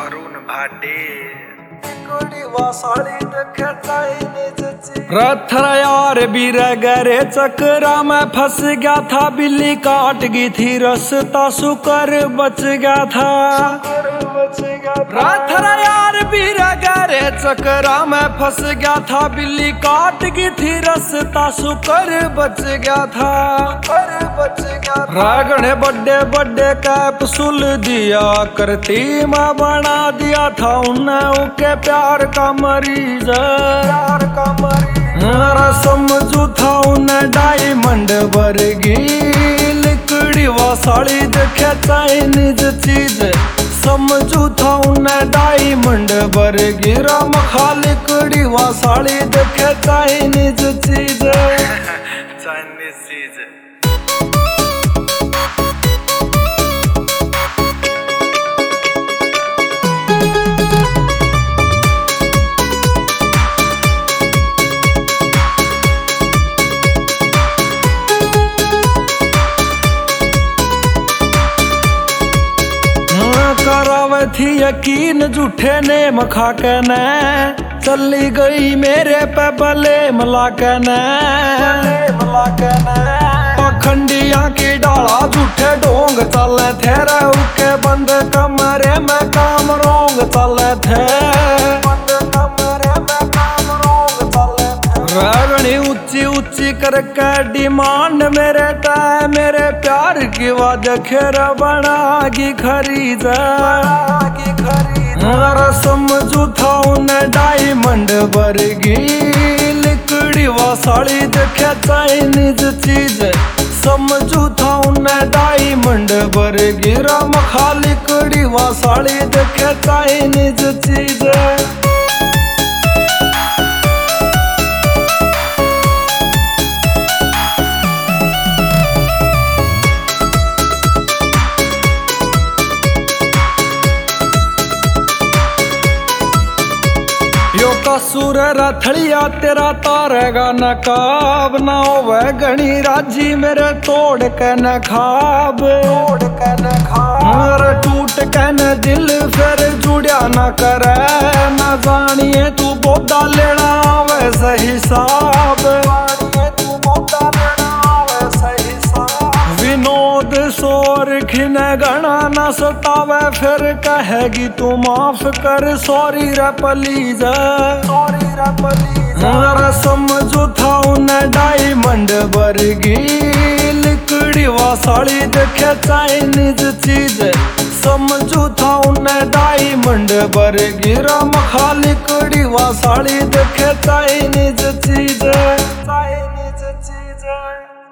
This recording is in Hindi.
अरुण भाटे रथर यार बीर गरे चक्रा में फंस गया था, बिल्ली काट गई थी रास्ता सुकर बच गया था। रथर यार बीर गरे चक्रा में फंस गया था, बिल्ली काट गई थी रास्ता सुकर बच गया था। रागने बड़े बड़े कैप्सूल दिया करती मैं बना दिया था उन्हें उनके प्यार का मरीज। समझू था उन्हें डायमंड वर्गी लिकड़ी व साड़ी देखे चाइनीज चीज। समझू था उन्हें डायमंड वर्गी राम खा लिकड़ी व साड़ी देखे चाइनीज चीज। चाइनीज चीज करावे थी यकीन झूठे ने मखा के ने, चली गई मेरे पे बले मला के ने। पखंडिया की डाला झूठे डोंग चले थे रे, उके बंद कमरे में काम रोंग चले थे। रागनी ऊंची ऊंची करके डिमांड मेरे टाइम मेरे प्यार की वाद खेर बनागी खरीद। समझू था उन्हें डायमंड वर्गी लिकड़ी व साड़ी देखे चाइनीज चीज। समझू था उन्हें डायमंड वर्गी राम खा लिकड़ी व साड़ी देखे चाइनीज चीज। कसूर रथड़िया तेरा तारेगा नकाब, ना होवे घनी राजी मेरे तोड़ के न खाब। मेरे टूट के न दिल फिर जुड़िया न करे, न जानिए तू बोदा लेना वैसे हिसाब। विनोद सोर खिने गणा न सतावे, फिर कहेगी तू माफ कर सॉरी रे प्लीज। समझू था उन्हें डायमंड वर्गी लिकड़ी व साड़ी देखे चाइनीज चीज। समझू था उन्हें डायमंड वर्गी राम खा लिकड़ी व साड़ी देखे चाइनीज चीज।